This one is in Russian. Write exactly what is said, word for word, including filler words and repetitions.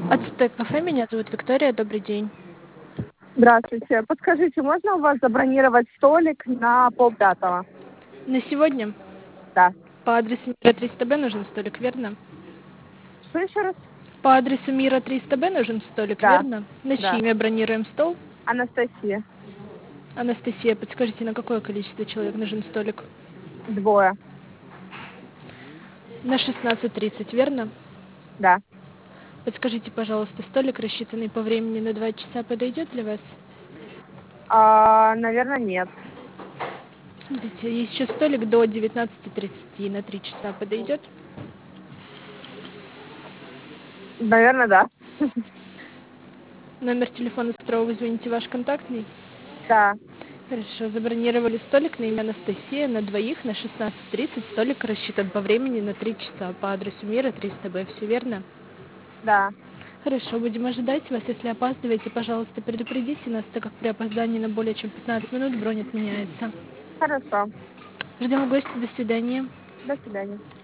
АЦТ кафе, меня зовут Виктория, добрый день. Здравствуйте. Подскажите, можно у вас забронировать столик на полпятого? На сегодня Да. по адресу Мира триста Б нужен столик, верно? Что еще раз? По адресу Мира триста Б нужен столик, Да. верно? На чье Да. имя бронируем стол? Анастасия. Анастасия, подскажите, на какое количество человек нужен столик? Двое. На шестнадцать тридцать, верно? Да. Подскажите, пожалуйста, столик, рассчитанный по времени на два часа, подойдет для вас? А, наверное, нет. Смотрите, есть еще столик до девятнадцати тридцати на три часа, подойдет? Наверное, да. Номер телефона, с которого вы звоните, ваш контактный? Да. Хорошо, забронировали столик на имя Анастасия на двоих на шестнадцать тридцать. Столик рассчитан по времени на три часа по адресу Мира триста Б. Все верно? Да. Хорошо, будем ожидать вас. Если опаздываете, пожалуйста, предупредите нас, так как при опоздании на более чем пятнадцать минут бронь отменяется. Хорошо. Ждем гостя. До свидания. До свидания.